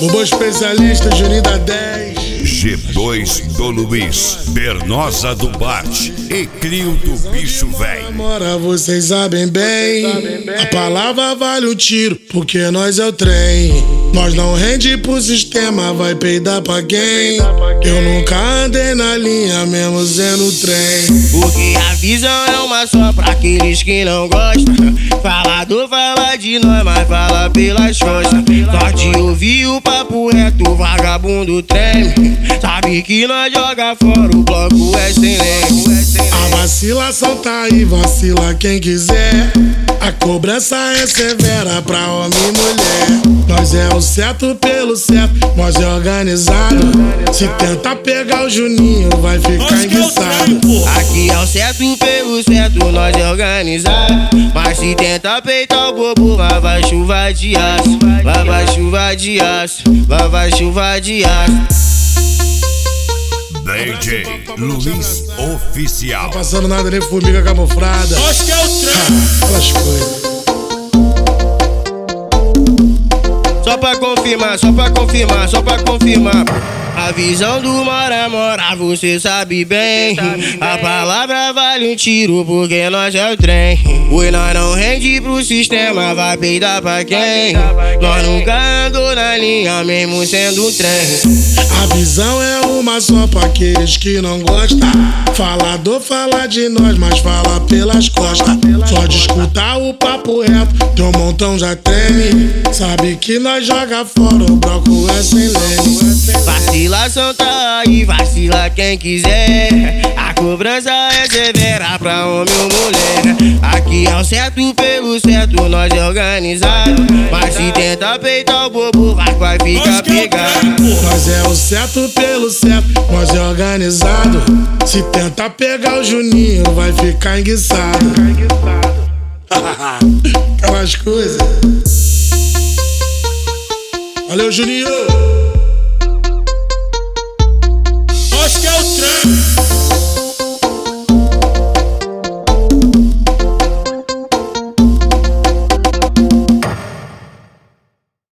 Robô especialista, Juninho da 10. G2 do Luiz, Bernosa do Bart e Crio do Bicho Véi. Mora, vocês sabem bem. A palavra vale um tiro, porque nós é o trem. Nós não rende pro sistema, vai peidar pra quem? Eu nunca andei na linha, mesmo sendo trem. Porque a visão é uma só pra aqueles que não gostam. Falador fala de nós, mas fala pelas costas. Só de ouvir o papo reto, vagabundo treme. Sabe que nós joga fora, o bloco é sem lei. A vacilação tá aí, vacila quem quiser. A cobrança é severa pra homem e mulher. Nós é o certo pelo certo, nós é organizado. Se tenta pegar o Juninho, vai ficar enguiçado. Aqui é o certo pelo certo, nós é organizado. Mas se tenta peitar o bobo, lá vai chuva de aço. Lá vai chuva de aço, lá vai chuva de aço. DJ Luiz Oficial. Tá passando nada, nem formiga camuflada. Acho que é o trem. Aquelas coisas. Só pra confirmar, só pra confirmar, só pra confirmar. A visão do mora, você sabe bem. A palavra vale um tiro, porque nós é o trem. Pois nós não rende pro sistema, vai peidar pra quem? Nós nunca andou na linha, mesmo sendo um trem. A visão é uma só pra aqueles que não gostam. Falador fala de nós, mas fala pelas costas. Só de escutar o papo reto, teu montão já treme. Sabe que nós joga fora, o bloco é sem lei. Vacilação tá aí, vacila quem quiser. A cobrança é severa pra homem ou mulher. Aqui é o certo pelo certo, nós é organizado. Mas se tenta peitar o bobo, vai ficar pegado. Nós é o certo pelo certo, nós é organizado. Se tenta pegar o Juninho, vai ficar enguiçado. Aquelas coisas. Valeu, Juninho! Acho que é o trem.